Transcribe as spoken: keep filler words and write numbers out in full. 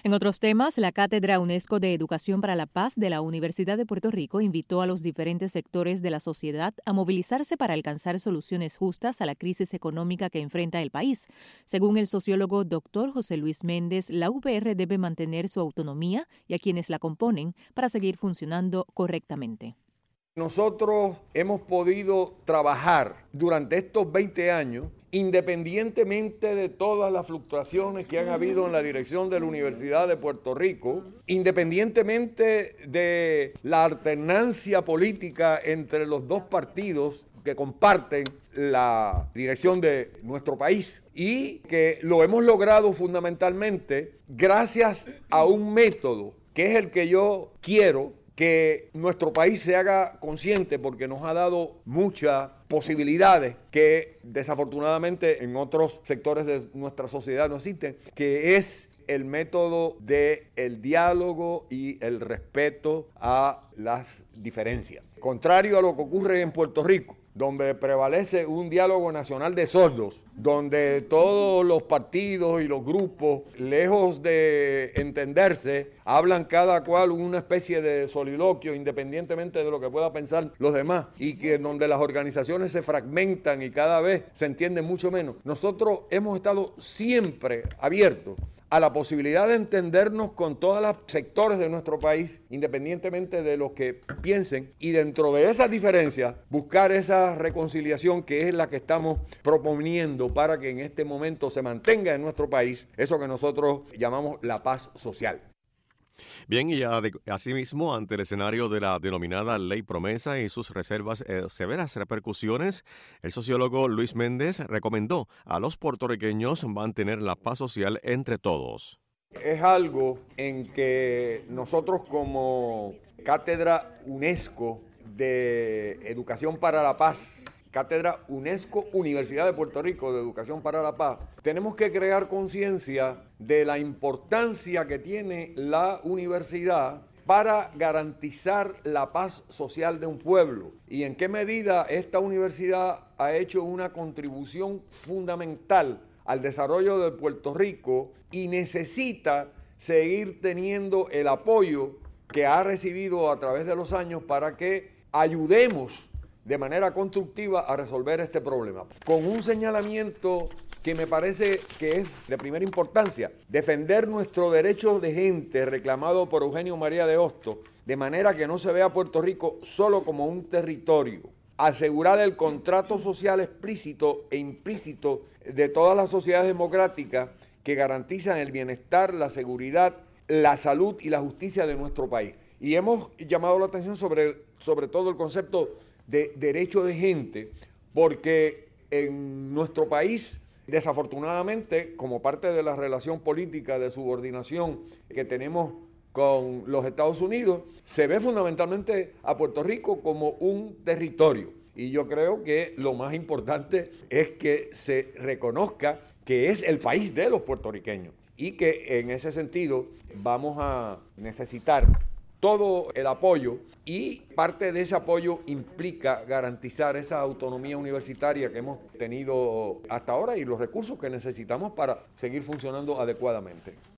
En otros temas, la Cátedra UNESCO de Educación para la Paz de la Universidad de Puerto Rico invitó a los diferentes sectores de la sociedad a movilizarse para alcanzar soluciones justas a la crisis económica que enfrenta el país. Según el sociólogo doctor José Luis Méndez, la U P R debe mantener su autonomía y a quienes la componen para seguir funcionando correctamente. Nosotros hemos podido trabajar durante estos veinte años, independientemente de todas las fluctuaciones que han habido en la dirección de la Universidad de Puerto Rico, independientemente de la alternancia política entre los dos partidos que comparten la dirección de nuestro país, y que lo hemos logrado fundamentalmente gracias a un método que es el que yo quiero que nuestro país se haga consciente, porque nos ha dado muchas posibilidades que desafortunadamente en otros sectores de nuestra sociedad no existen, que es el método del diálogo y el respeto a las diferencias. Contrario a lo que ocurre en Puerto Rico, donde prevalece un diálogo nacional de sordos, donde todos los partidos y los grupos, lejos de entenderse, hablan cada cual una especie de soliloquio, independientemente de lo que pueda pensar los demás, y que donde las organizaciones se fragmentan y cada vez se entienden mucho menos. Nosotros hemos estado siempre abiertos a la posibilidad de entendernos con todos los sectores de nuestro país, independientemente de lo que piensen, y dentro de esas diferencias buscar esa reconciliación que es la que estamos proponiendo para que en este momento se mantenga en nuestro país eso que nosotros llamamos la paz social. Bien, y asimismo, ante el escenario de la denominada Ley Promesa y sus reservas eh, severas repercusiones, el sociólogo Luis Méndez recomendó a los puertorriqueños mantener la paz social entre todos. Es algo en que nosotros como Cátedra UNESCO de Educación para la Paz, Cátedra UNESCO Universidad de Puerto Rico de Educación para la Paz, tenemos que crear conciencia de la importancia que tiene la universidad para garantizar la paz social de un pueblo, y en qué medida esta universidad ha hecho una contribución fundamental al desarrollo de Puerto Rico y necesita seguir teniendo el apoyo que ha recibido a través de los años para que ayudemos de manera constructiva a resolver este problema. Con un señalamiento que me parece que es de primera importancia: defender nuestro derecho de gente reclamado por Eugenio María de Hostos, de manera que no se vea a Puerto Rico solo como un territorio. Asegurar el contrato social explícito e implícito de todas las sociedades democráticas que garantizan el bienestar, la seguridad, la salud y la justicia de nuestro país. Y hemos llamado la atención sobre, sobre todo el concepto de derecho de gente, porque en nuestro país, desafortunadamente, como parte de la relación política de subordinación que tenemos con los Estados Unidos, se ve fundamentalmente a Puerto Rico como un territorio. Y yo creo que lo más importante es que se reconozca que es el país de los puertorriqueños, y que en ese sentido vamos a necesitar todo el apoyo, y parte de ese apoyo implica garantizar esa autonomía universitaria que hemos tenido hasta ahora y los recursos que necesitamos para seguir funcionando adecuadamente.